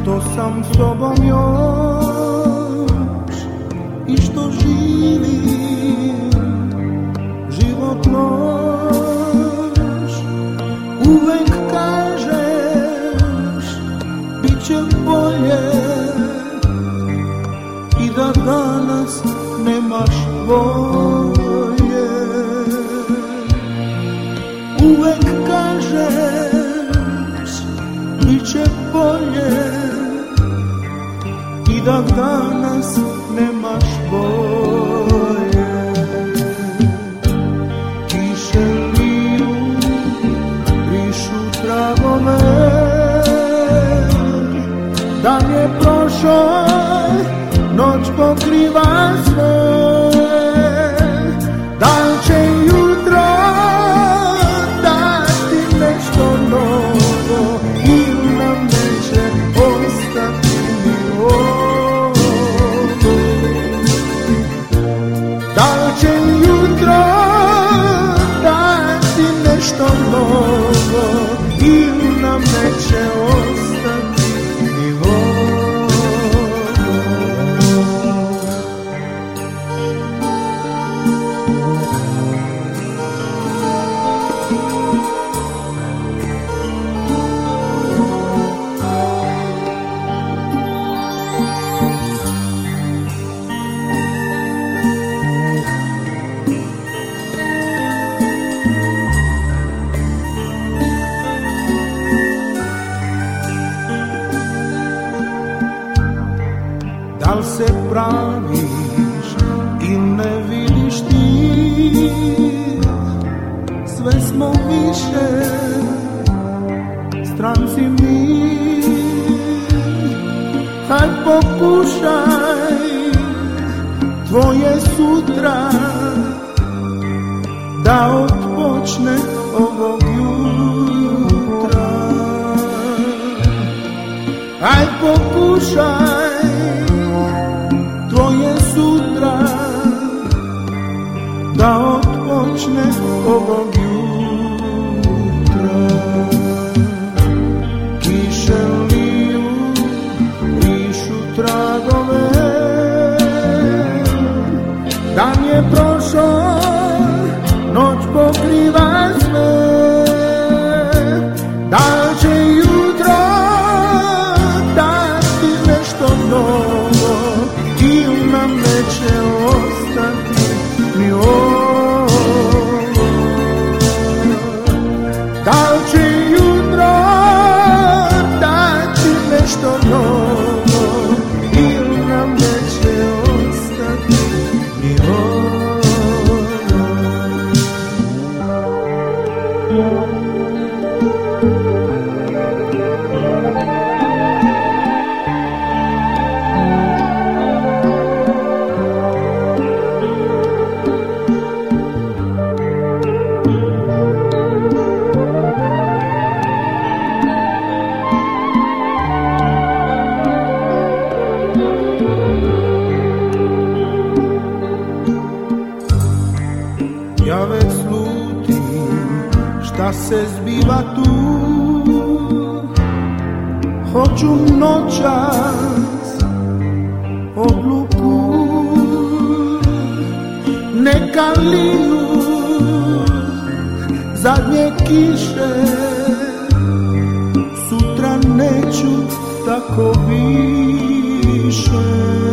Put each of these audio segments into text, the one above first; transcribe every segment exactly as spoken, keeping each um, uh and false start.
što sam s tobom još i što živim život noć. Uvek kažeš bit će bolje i da danas nemaš volje. Uvek kažeš bit će bolje i da danas nemaš volje. Kiše liju, brišu tragove, dan je prošao, noć pokriva sve. Da li će jutro dati nešto novo ili nam neće ostati ni ovo? Da li će jutro dati nešto novo ili nam neće ostati ni ovo? Da li se praviš i ne vidiš ti, sve smo više stranci mi. Haj pokušaj tvoje sutra da otpočne ovog jutra. Haj pokušaj tvoje sutra da otpočne ovog jutra. Kiše liju, brišu tragove, dan je prošao, noć pokriva sve. Da li će jutro dati nešto novo ili nam neće ostati ni ovo? Da li će jutro dati nešto novo ili nam neće ostati ni ovo? Ja već slutim šta se zbiva tu, hoću noćas odluku. Neka liju zadnje kiše, sutra neću tako više.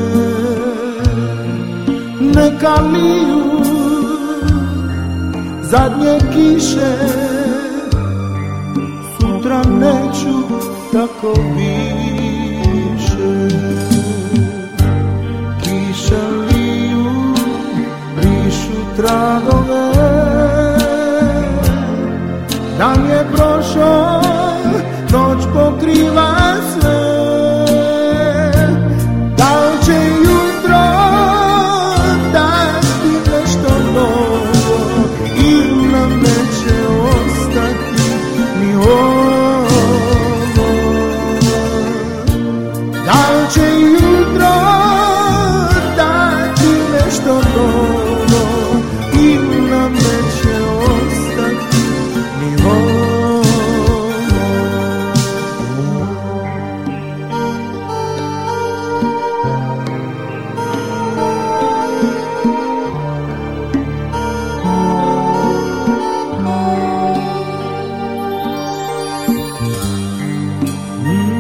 Neka liju zadnje kiše, sutra neću tako više. Kiše liju, brišu tragove, dan je prošao, noć pokriva sve. Da li će jutro dati nešto novo ili nam neće ostati ni ovo? Da li će jutro dati nešto novo ili nam neće ostati ni ovo? Mm.